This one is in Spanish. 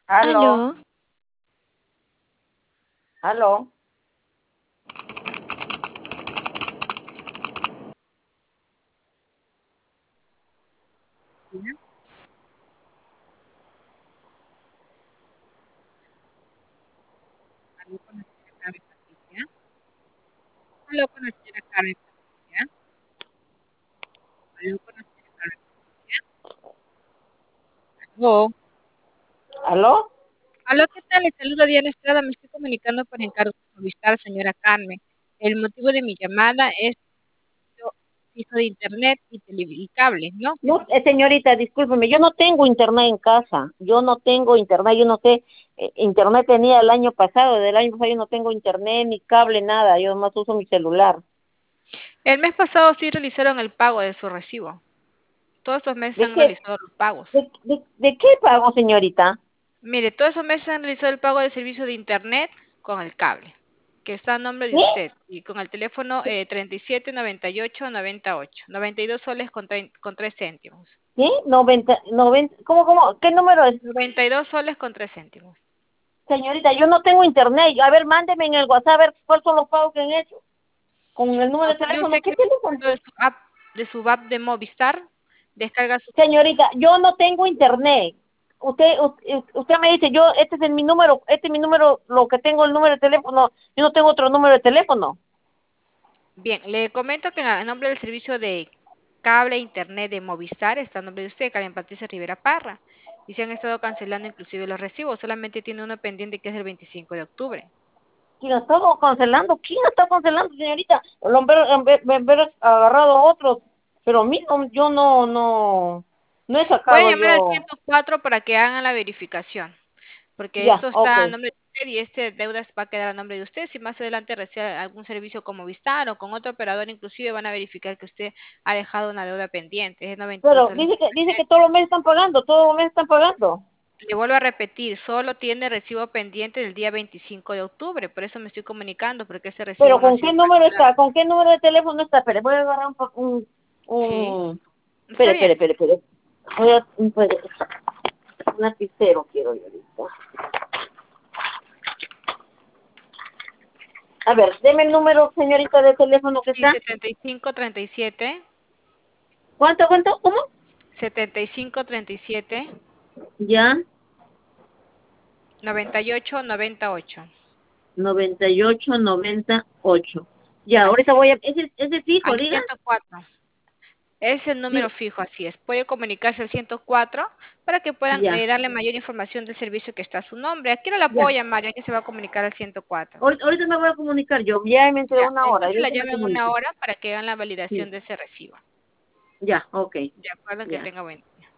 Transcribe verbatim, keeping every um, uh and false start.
Aló, Aló, aló. Habló con la señora Carmen Patricia. Habló con la señora Carmen Patricia. Habló con la señora Carmen Patricia. Aló. ¿Aló? Aló, ¿qué tal? Le saludo Diana Estrada. Me estoy comunicando por encargo de Movistar, señora Carmen. El motivo de mi llamada es yo fijo de internet y, tele y cable, ¿no? Que No, sí, eh, señorita, discúlpeme, yo no tengo internet en casa. Yo no tengo internet, yo no sé. eh, internet tenía el año pasado, del año pasado yo no tengo internet, ni cable, nada. Yo nomás uso mi celular. el mes pasado sí realizaron el pago de su recibo. Todos estos meses ¿De han qué, realizado los pagos. de, de, de qué pago, señorita? Mire, todos esos meses han realizado el pago del servicio de internet con el cable, que está a nombre de ¿Qué? usted, y con el teléfono eh, treinta y siete, noventa y ocho, noventa y ocho, noventa y dos soles con, trein- con tres céntimos. ¿Qué? Noventa, noventa, ¿cómo, cómo? ¿Qué número es? noventa y dos soles con tres céntimos. Señorita, yo no tengo internet. A ver, mándeme en el WhatsApp a ver cuáles son los pagos que han hecho. Con el número ¿No de podría teléfono, usted ¿qué crear teléfono? de su app, de su app de Movistar? Descarga su... Señorita, yo no tengo internet. Usted, usted, usted me dice, yo, este es mi número, este es mi número, lo que tengo el número de teléfono, yo no tengo otro número de teléfono. Bien, le comento que en nombre del servicio de cable e internet de Movistar está a nombre de usted, Karen Patricia Rivera Parra. Y se han estado cancelando inclusive los recibos, solamente tiene uno pendiente que es el veinticinco de octubre. ¿Quién ha estado cancelando? ¿Quién está cancelando, señorita? El hombre, en vez, en vez de agarrado a otros, pero a mí no, yo no, no, no he Puede sacado llamar al yo. ciento cuatro para que hagan la verificación, porque Ya, esto ok. está a nombre de usted y este deuda va a quedar a nombre de usted. Si más adelante recibe algún servicio como Vistar o con otro operador, inclusive van a verificar que usted ha dejado una deuda pendiente, es noventa y dos Pero soles. dice que, dice que todos los meses están pagando, todos los meses están pagando. Le vuelvo a repetir, solo tiene recibo pendiente del día veinticinco de octubre, por eso me estoy comunicando, porque ese Pero recibo no ha ¿con qué sido número cancelado. está? ¿Con qué número de teléfono está? Espere, voy a agarrar un, pa- un, Sí, un, espere, está espere, bien. espere, espere. Voy a, un, espere. Un lapicero quiero yo ahorita. A ver, deme el número, señorita, de teléfono que Sí, está. setenta y cinco treinta y siete, ¿Cuánto, cuánto? ¿Cómo? setenta y cinco treinta y siete, Ya, noventa y ocho noventa y ocho. noventa y ocho, noventa y ocho. Ya, ahorita Así voy es. a, ese, ese fijo, Al diga. ciento cuatro. Es el número Sí, fijo, así es. Puede comunicarse al ciento cuatro para que puedan ya, eh, darle mayor información del servicio que está a su nombre. Aquí no la puedo ya. llamar, ya que se va a comunicar al ciento cuatro. Ahorita, ahorita me voy a comunicar yo, ya me entre Ya, una hora, entonces yo la te me llamo en una comunico. hora para que hagan la validación Sí, de ese recibo. ya, ok, De acuerdo, que ya. tenga buen día.